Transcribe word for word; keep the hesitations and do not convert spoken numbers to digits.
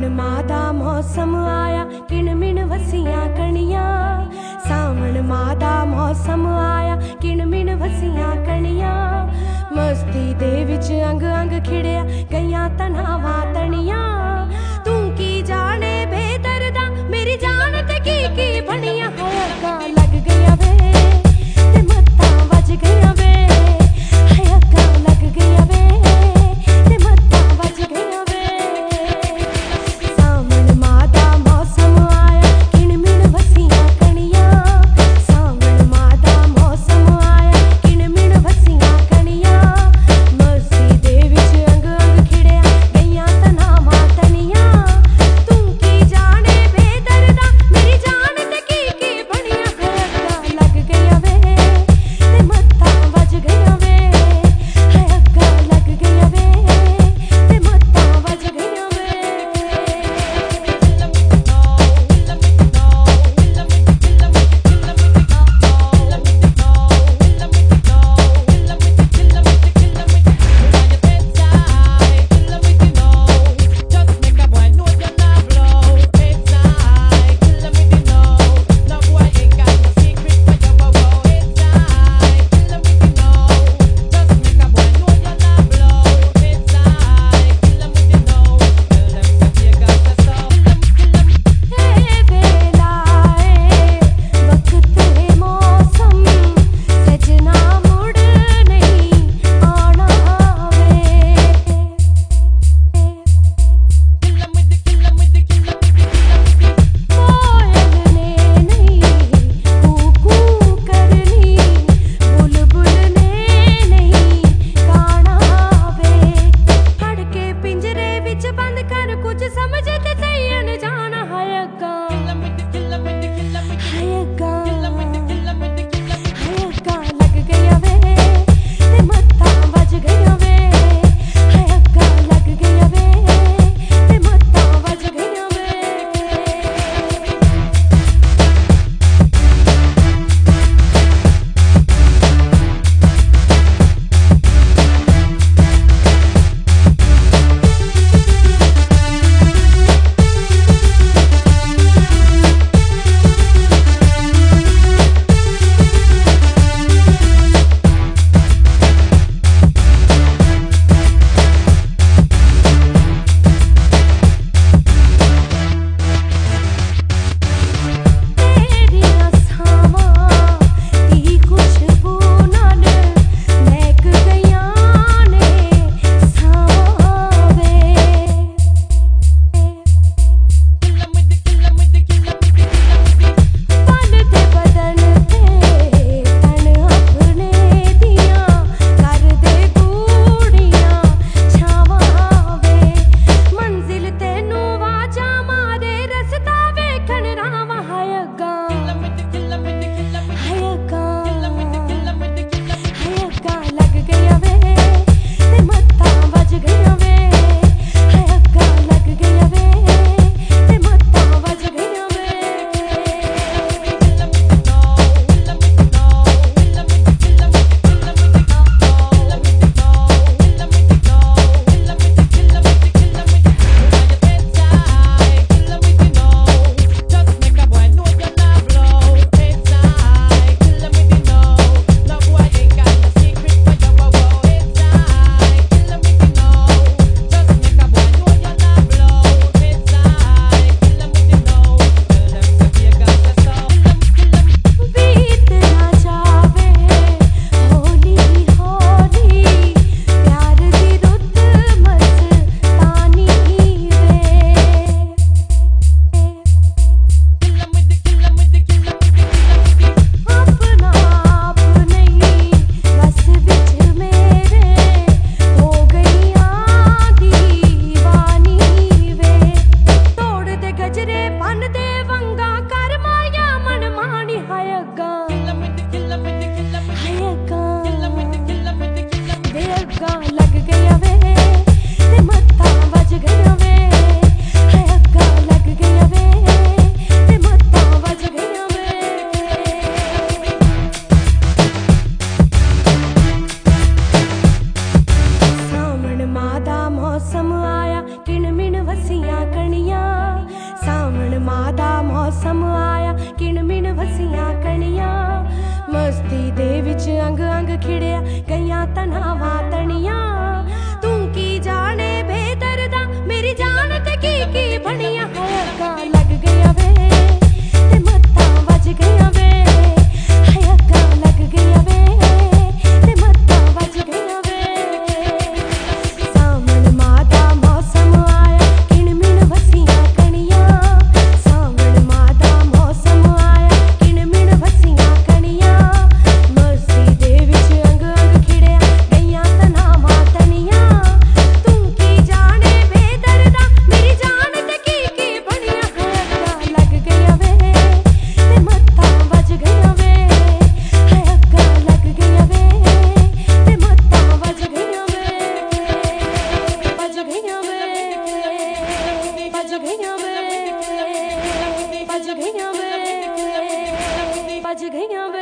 माह दा मौसम आया किण मिण वसियां कणियां। सावण माह दा मौसम आया किण मिण वसियां कणियां। मस्ती दे विच अंग अंग खिड़िया गईयां तनावां तणियां। तू की जाने बेदर्दा मेरी जान ते की की बनियां। हाय अग्गां लग गईयां वे ते मत्तां वज गईयां वे। हाय अग्गां लग गईयां वे ते मत्तां वज गईयां वे। सावण माह दा मौसम आया किण मिण वसियां कणियां। सावण माह दा मौसम आया किण मिण वसियां कणियां। मस्ती दे विच अंग अंग खिड़िया गईयां तनावां तणियां। तू की जाने बेदर्दा मेरी जान ते की की विच अंग अंग खिड़िया गईयां तनावां तनियां तू की जाने बेदर्दा मेरी जान ते की की बनिया है अग्गां लग गया वे ते मत्तां वज गईयां वे है अग्गां लग गया वे ते मत्तां वज गईयां वे सावन मां दा मौसम आया किण मिण वसियां कणियां सावन मां दा मौसम आया किण मिण वसियां कणियां मस्ती दे विच अंग अंग खिड़िया गईयां तनावां तनियां तू की जाने बेदर्दा मेरी जान ते की की बनिया है अग्गां लग गया वे ते मत्तां वज गईयां वे है अग्गां लग गया वे ते मत्तां वज गईयां वे वज गईयां वे वज गईयां वे वज गईयां वे वज गईयां वे